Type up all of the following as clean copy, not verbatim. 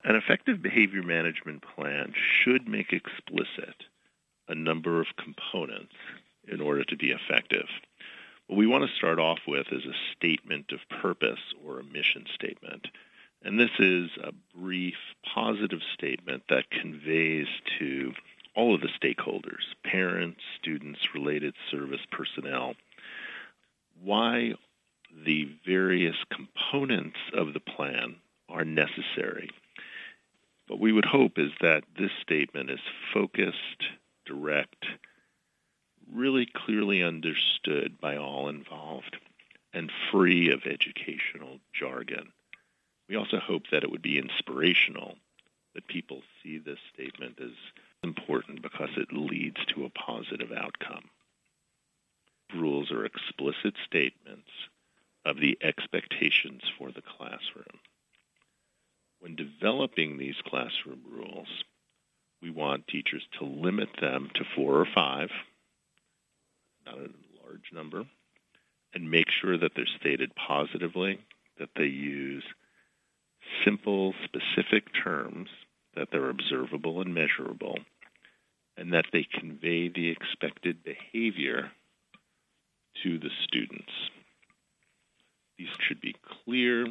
An effective behavior management plan should make explicit a number of components in order to be effective. What we want to start off with is a statement of purpose or a mission statement. And this is a brief, positive statement that conveys to all of the stakeholders, parents, students, related service personnel, why the various components of the plan are necessary. What we would hope is that this statement is focused, direct, really clearly understood by all involved, and free of educational jargon. We also hope that it would be inspirational, that people see this statement as important because it leads to a positive outcome. Rules are explicit statements of the expectations for the classroom. When developing these classroom rules, we want teachers to limit them to 4 or 5, not a large number, and make sure that they're stated positively, that they use simple, specific terms, that they're observable and measurable, and that they convey the expected behavior to the students. These should be clear,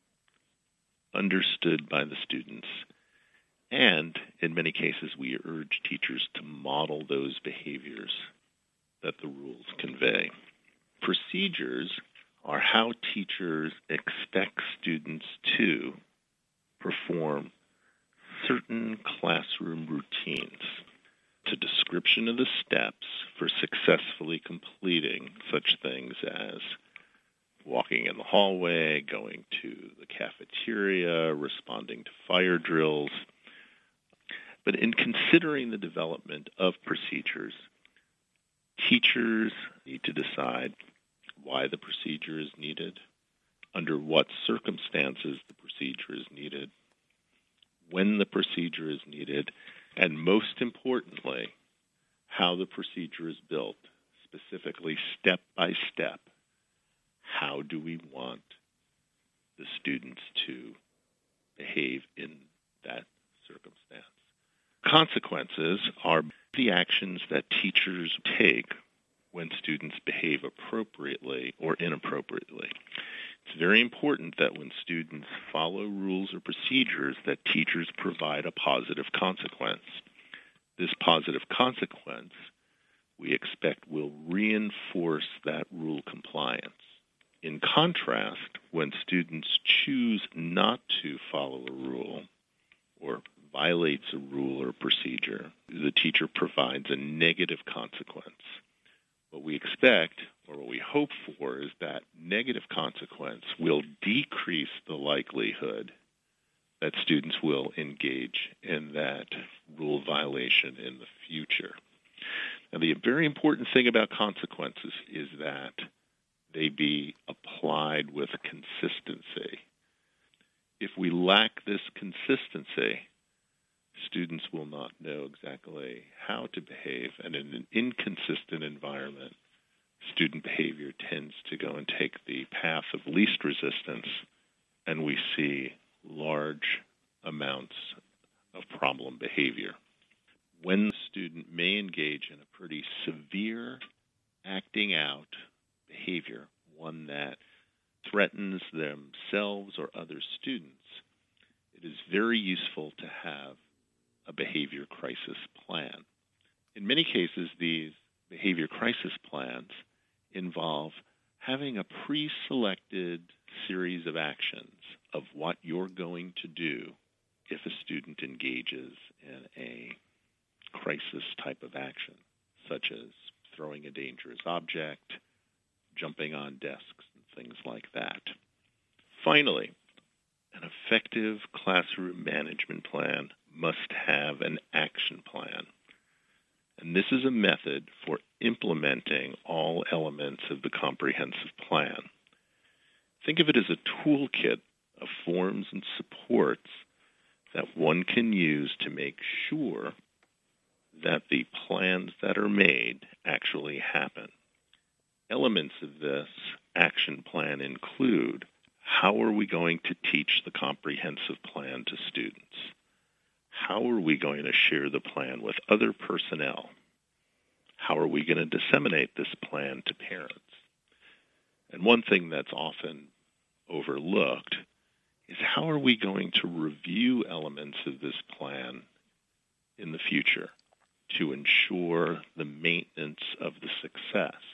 understood by the students, and in many cases we urge teachers to model those behaviors that the rules convey. Procedures are how teachers expect students to perform certain classroom routines. It's a description of the steps for successfully completing such things as walking in the hallway, going to the cafeteria, responding to fire drills. But in considering the development of procedures, teachers need to decide why the procedure is needed, under what circumstances the procedure is needed, when the procedure is needed, and most importantly, how the procedure is built, specifically step by step. How do we want the students to behave in that circumstance? Consequences are the actions that teachers take when students behave appropriately or inappropriately. It's very important that when students follow rules or procedures that teachers provide a positive consequence. This positive consequence, we expect, will reinforce that rule compliance. In contrast, when students choose not to follow a rule or violates a rule or procedure, the teacher provides a negative consequence. What we expect, or what we hope for, is that negative consequence will decrease the likelihood that students will engage in that rule violation in the future. Now, the very important thing about consequences is that they be applied with consistency. If we lack this consistency, students will not know exactly how to behave, and in an inconsistent environment, student behavior tends to go and take the path of least resistance, and we see large amounts of problem behavior. When the student may engage in a pretty severe acting out behavior, one that threatens themselves or other students, it is very useful to have a behavior crisis plan. In many cases, these behavior crisis plans involve having a pre-selected series of actions of what you're going to do if a student engages in a crisis type of action, such as throwing a dangerous object, jumping on desks, and things like that. Finally, an effective classroom management plan must have an action plan. And this is a method for implementing all elements of the comprehensive plan. Think of it as a toolkit of forms and supports that one can use to make sure that the plans that are made actually happen. Elements of this action plan include How are we going to teach the comprehensive plan to students? How are we going to share the plan with other personnel? How are we going to disseminate this plan to parents? And one thing that's often overlooked is how are we going to review elements of this plan in the future to ensure the maintenance of the success?